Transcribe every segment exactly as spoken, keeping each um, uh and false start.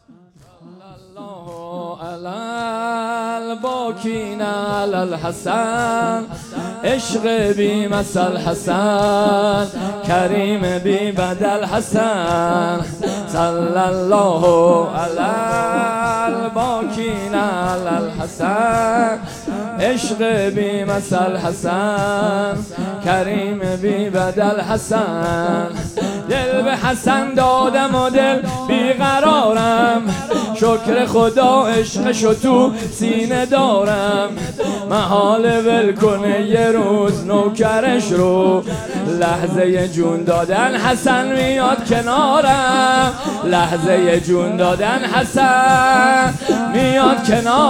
الباکین علی الحسن، عشق بی مثل حسن، کریم بی بدل حسن. صلی الله علی الباکین علی الحسن، عشق بی مثل حسن، کریم بی بدل حسن. دل به حسن دادم و دل بیقرارم، شکر خدا عشقشو تو سینه دارم. محال ول کنه یه روز نوکرش رو، لحظه جون دادن حسن میاد کنارم، لحظه جون دادن حسن میاد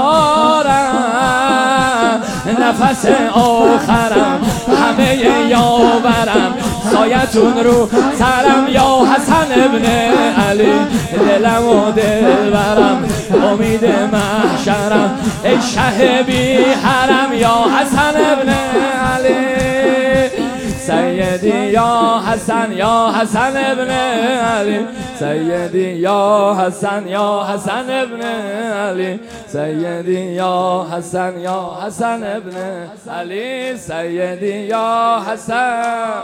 کنارم. نفس آخرم همه یاورم، سایتون رو سرم یا حسن ابن علی. دلم و دل برم امید محشرم، ای شه بی حرم یا حسن ابن علی. سیدی یا حسن یا حسن ابن علی، سیدی یا حسن یا حسن ابن علی، سیدی یا حسن یا حسن ابن علی، سیدی یا حسن.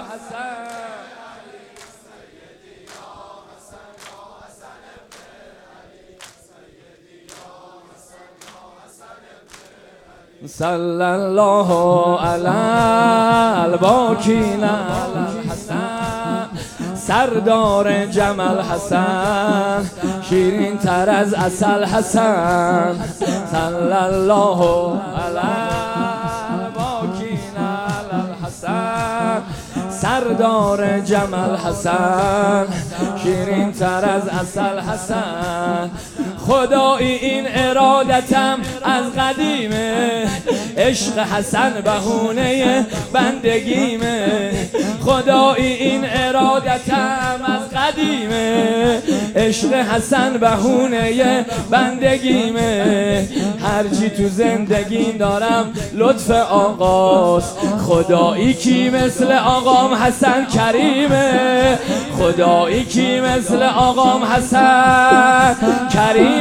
صلی الله علی الباکین علی الحسن، سردار جمل حسن، شیرین تر از عسل حسن. صلی الله علی الباکین علی الحسن، سردار جمل حسن، شیرین تر از عسل حسن. خدایی این ارادتم از قدیمه، عشق حسن بهونه بندگیمه. خدایی این ارادتم از قدیمه، عشق حسن بهونه بندگیمه. هرچی تو زندگی دارم لطف آقاست، خدایی کی مثل آقام حسن کریمه. خدایی کی مثل آقام حسن کریمه.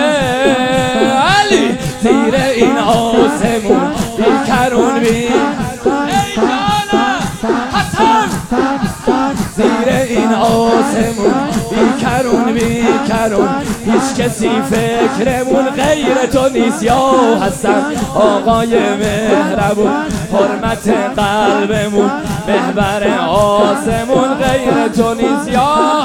علی زیر این آسمون بی کرون بی ای جانم حسن، زیر این آسمون بی کرون بی کرون، هیچ کسی فکرمون غیر تو نیست یا حسن. آقای مهربون حرمت قلبمون، محور آسمون غیر تو نیست یا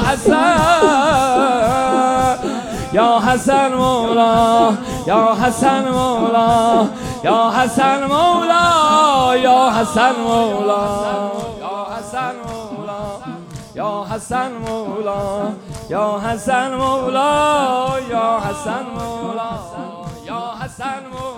حسن. یا حسن مولا، یا حسن مولا، یا حسن مولا، یا حسن مولا، یا حسن مولا، یا حسن مولا، یا حسن مولا، یا حسن مولا، یا حسن مولا.